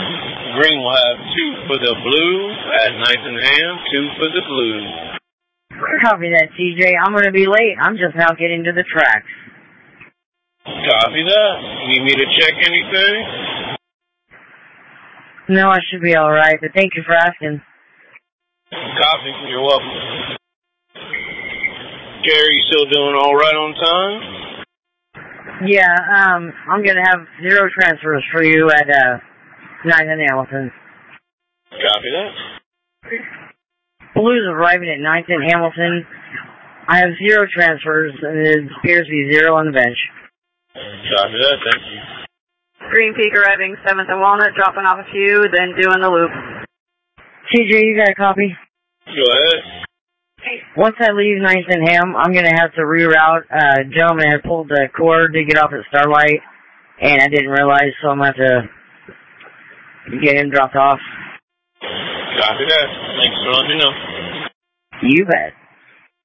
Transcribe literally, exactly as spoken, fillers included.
Green will have two for the blue at Ninth and Ham, two for the blue. Copy that, T J. I'm going to be late. I'm just now getting to the tracks. Copy that. Need me to check anything? No, I should be all right, but thank you for asking. Copy. You're welcome. Gary, you still doing all right on time? Yeah, um, I'm going to have zero transfers for you at uh, Ninth and Hamilton. Copy that. Blues arriving at Ninth and Hamilton. I have zero transfers, and it appears to be zero on the bench. Copy that. Thank you. Green Peak arriving seventh and Walnut, dropping off a few, then doing the loop. T J, you got a copy? Go ahead. Once I leave Ninth and Ham, I'm going to have to reroute. Uh, gentleman had pulled the cord to get off at Starlight, and I didn't realize, so I'm going to have to get him dropped off. Copy that. Thanks for letting me know. You bet.